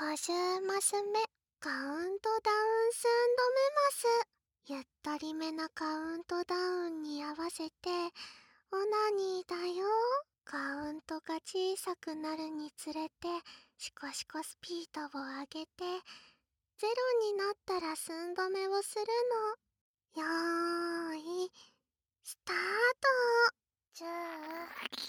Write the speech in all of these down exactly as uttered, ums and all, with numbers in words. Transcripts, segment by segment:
ごじゅうマス目、カウントダウン寸止めます。ゆったりめなカウントダウンに合わせて、オナニーだよ。カウントが小さくなるにつれて、シコシコスピードを上げて、ゼロになったら寸止めをするの。よーい、スタート。じゃあ、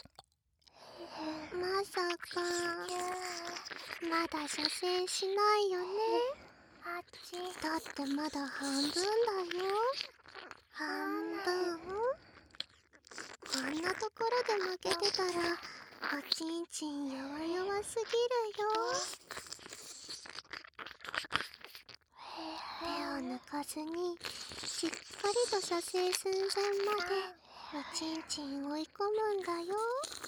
まさか、まだ射精しないよね。あっち。だってまだ半分だよ。半分？こんなところで負けてたら、おちんちん弱々すぎるよ。手を抜かずに、しっかりと射精寸前まで、おちんちん追い込むんだよ。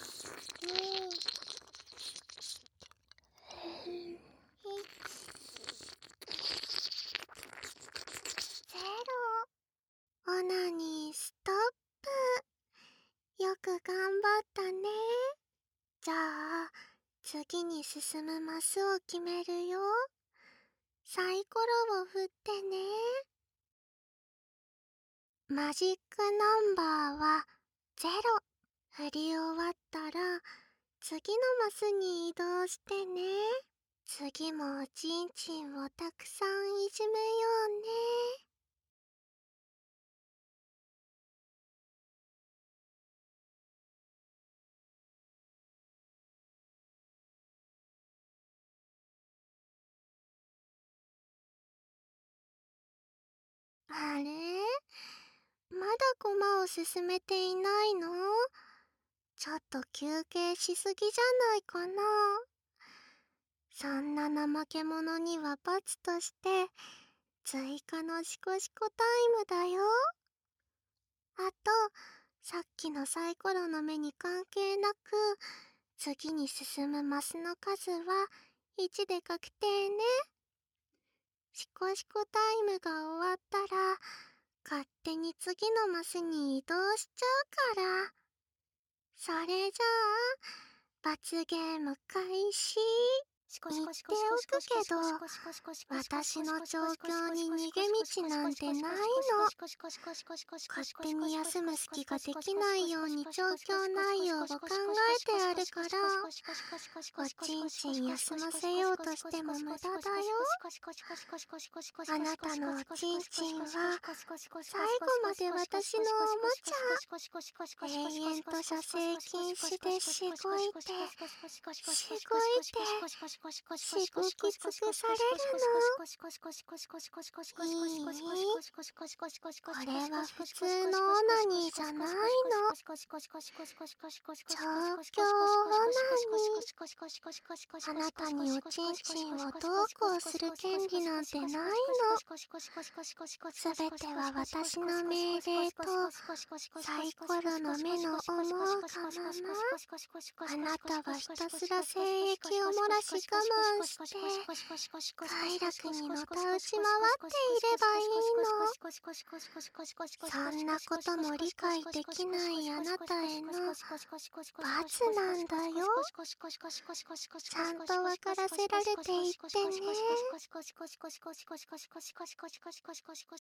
ゼロ。オナニーストップ。よく頑張ったね。じゃあ、次に進むマスを決めるよ。サイコロを振ってね。マジックナンバーはゼロ。振り終わったら、次のマスに移動してね。次もおちんちんをたくさんいじめようね。あれ？まだコマを進めていないの？ちょっと休憩しすぎじゃないかな。そんな怠け者には罰として、追加のシコシコタイムだよ。あと、さっきのサイコロの目に関係なく、次に進むマスの数はいちで確定ね。シコシコタイムが終わったら、勝手に次のマスに移動しちゃうから。それじゃあ、罰ゲーム開始。言っておくけど、私の状況に逃げ道なんてないの。勝手に休む隙ができないように状況内容を考えてあるから、おちんちん休ませようとしても無駄だよ。あなたのおちんちんは、最後まで私のおもちゃ。永遠と射精禁止でしごいて、しごいて、しごき尽くされるの。いい？これは普通のオナニーじゃないの。調教オナニー。あなたにおちんちんをどうこうする権利なんてないの。すべては私の命令とサイコロの目の思うがまま。あなたはひたすら精液を漏らし我慢して快楽にのたうち回っていればいいの。そんなことも理解できないあなたへの罰なんだよ。ちゃんと分からせられていってね。